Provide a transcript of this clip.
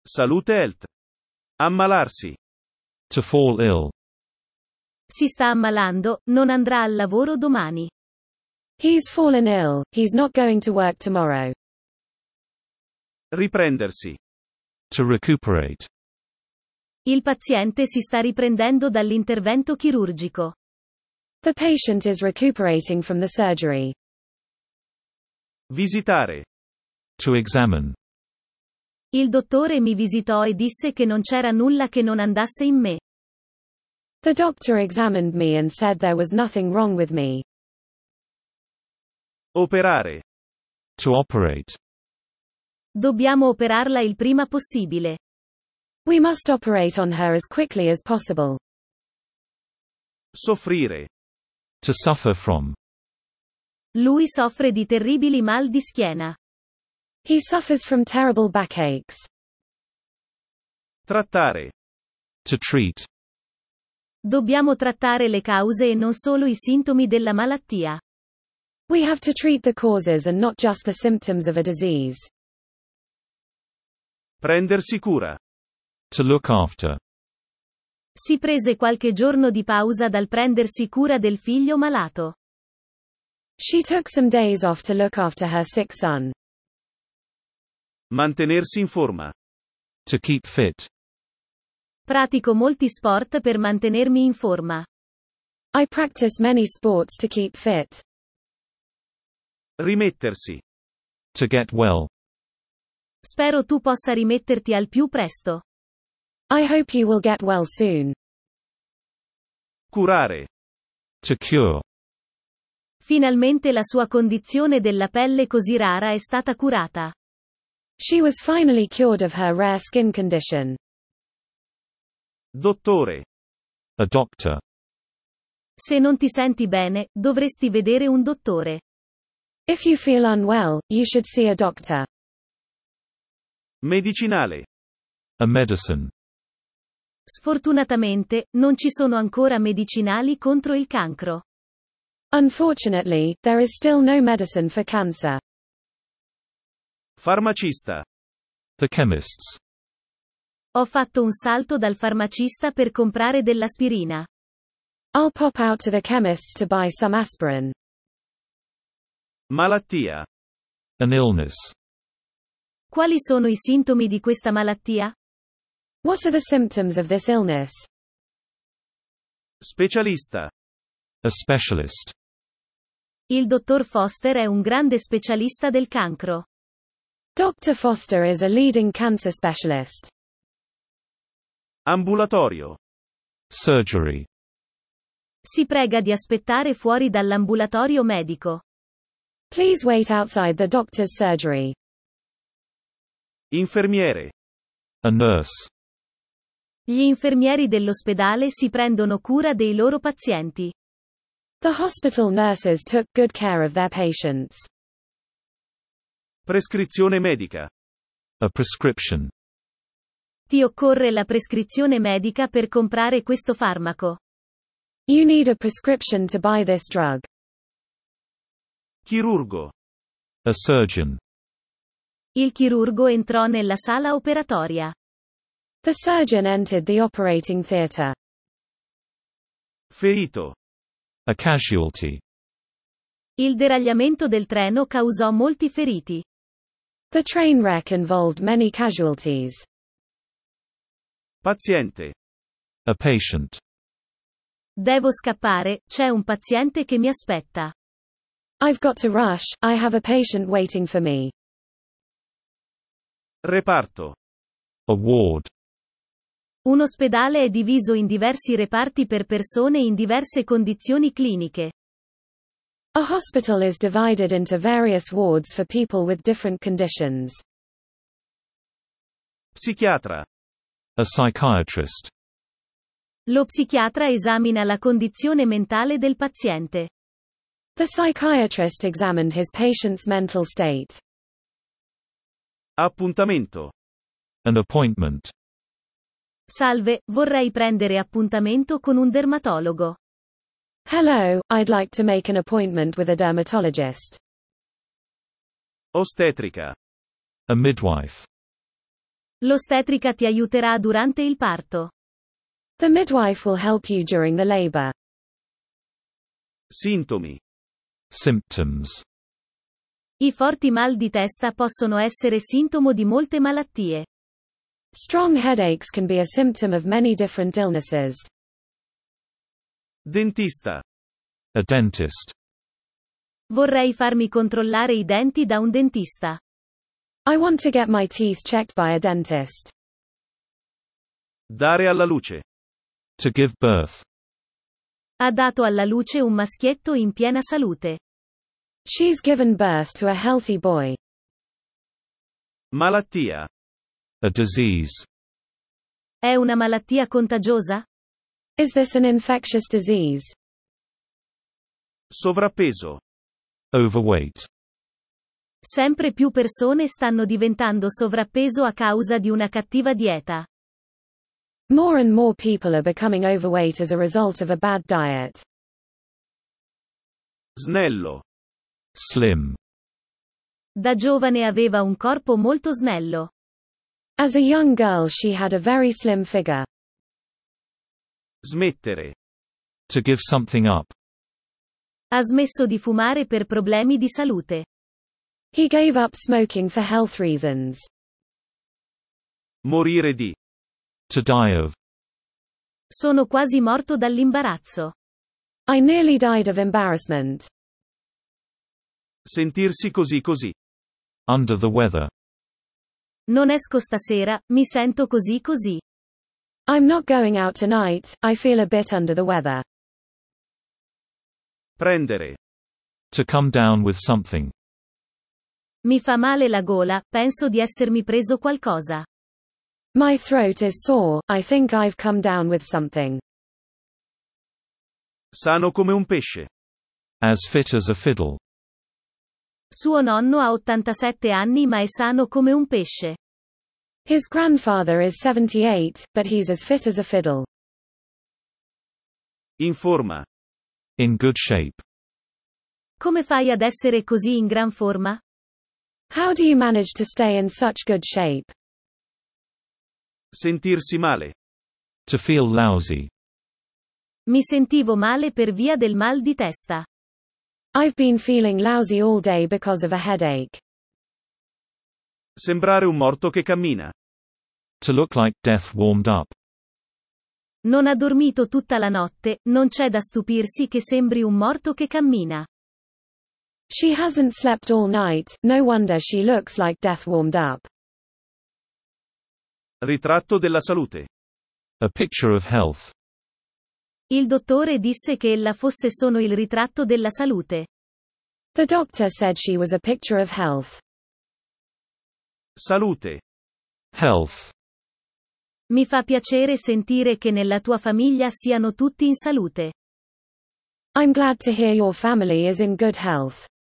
Salute health. Ammalarsi. To fall ill. Si sta ammalando, non andrà al lavoro domani. He's fallen ill, he's not going to work tomorrow. Riprendersi. To recuperate. Il paziente si sta riprendendo dall'intervento chirurgico. The patient is recuperating from the surgery. Visitare. To examine. Il dottore mi visitò e disse che non c'era nulla che non andasse in me. The doctor examined me and said there was nothing wrong with me. Operare. To operate. Dobbiamo operarla il prima possibile. We must operate on her as quickly as possible. Soffrire. To suffer from. Lui soffre di terribili mal di schiena. He suffers from terrible backaches. Trattare. To treat. Dobbiamo trattare le cause e non solo i sintomi della malattia. We have to treat the causes and not just the symptoms of a disease. Prendersi cura. To look after. Si prese qualche giorno di pausa dal prendersi cura del figlio malato. She took some days off to look after her sick son. Mantenersi in forma. To keep fit. Pratico molti sport per mantenermi in forma. I practice many sports to keep fit. Rimettersi. To get well. Spero tu possa rimetterti al più presto. I hope you will get well soon. Curare. To cure. Finalmente la sua condizione della pelle così rara è stata curata. She was finally cured of her rare skin condition. Dottore. A doctor. Se non ti senti bene, dovresti vedere un dottore. If you feel unwell, you should see a doctor. Medicinale. A medicine. Sfortunatamente, non ci sono ancora medicinali contro il cancro. Unfortunately, there is still no medicine for cancer. Farmacista. The chemists. Ho fatto un salto dal farmacista per comprare dell'aspirina. I'll pop out to the chemist's to buy some aspirin. Malattia. An illness. Quali sono i sintomi di questa malattia? What are the symptoms of this illness? Specialista. A specialist. Il dottor Foster è un grande specialista del cancro. Dr. Foster is a leading cancer specialist. Ambulatorio. Surgery. Si prega di aspettare fuori dall'ambulatorio medico. Please wait outside the doctor's surgery. Infermiere. A nurse. Gli infermieri dell'ospedale si prendono cura dei loro pazienti. The hospital nurses took good care of their patients. Prescrizione medica. A prescription. Ti occorre la prescrizione medica per comprare questo farmaco. You need a prescription to buy this drug. Chirurgo. A surgeon. Il chirurgo entrò nella sala operatoria. The surgeon entered the operating theater. Ferito. A casualty. Il deragliamento del treno causò molti feriti. The train wreck involved many casualties. Paziente. A patient. Devo scappare, c'è un paziente che mi aspetta. I've got to rush, I have a patient waiting for me. Reparto. A ward. Un ospedale è diviso in diversi reparti per persone in diverse condizioni cliniche. A hospital is divided into various wards for people with different conditions. Psichiatra. A psychiatrist. Lo psichiatra esamina la condizione mentale del paziente. The psychiatrist examined his patient's mental state. Appuntamento. An appointment. Salve, vorrei prendere appuntamento con un dermatologo. Hello, I'd like to make an appointment with a dermatologist. Ostetrica. A midwife. L'ostetrica ti aiuterà durante il parto. The midwife will help you during the labor. Sintomi. Symptoms. I forti mal di testa possono essere sintomo di molte malattie. Strong headaches can be a symptom of many different illnesses. Dentista. A dentist. Vorrei farmi controllare i denti da un dentista. I want to get my teeth checked by a dentist. Dare alla luce. To give birth. Ha dato alla luce un maschietto in piena salute. She's given birth to a healthy boy. Malattia. A disease. È una malattia contagiosa? Is this an infectious disease? Sovrappeso. Overweight. Sempre più persone stanno diventando sovrappeso a causa di una cattiva dieta. More and more people are becoming overweight as a result of a bad diet. Snello. Slim. Da giovane aveva un corpo molto snello. As a young girl she had a very slim figure. Smettere. To give something up. Ha smesso di fumare per problemi di salute. He gave up smoking for health reasons. Morire di. To die of. Sono quasi morto dall'imbarazzo. I nearly died of embarrassment. Sentirsi così così. Under the weather. Non esco stasera, mi sento così così. I'm not going out tonight, I feel a bit under the weather. Prendere. To come down with something. Mi fa male la gola, penso di essermi preso qualcosa. My throat is sore, I think I've come down with something. Sano come un pesce. As fit as a fiddle. Suo nonno ha 87 anni ma è sano come un pesce. His grandfather is 78, but he's as fit as a fiddle. In forma. In good shape. Come fai ad essere così in gran forma? How do you manage to stay in such good shape? Sentirsi male. To feel lousy. Mi sentivo male per via del mal di testa. I've been feeling lousy all day because of a headache. Sembrare un morto che cammina. To look like death warmed up. Non ha dormito tutta la notte, non c'è da stupirsi che sembri un morto che cammina. She hasn't slept all night, no wonder she looks like death warmed up. Ritratto della salute. A picture of health. Il dottore disse che ella fosse solo il ritratto della salute. The doctor said she was a picture of health. Salute. Health. Mi fa piacere sentire che nella tua famiglia siano tutti in salute. I'm glad to hear your family is in good health.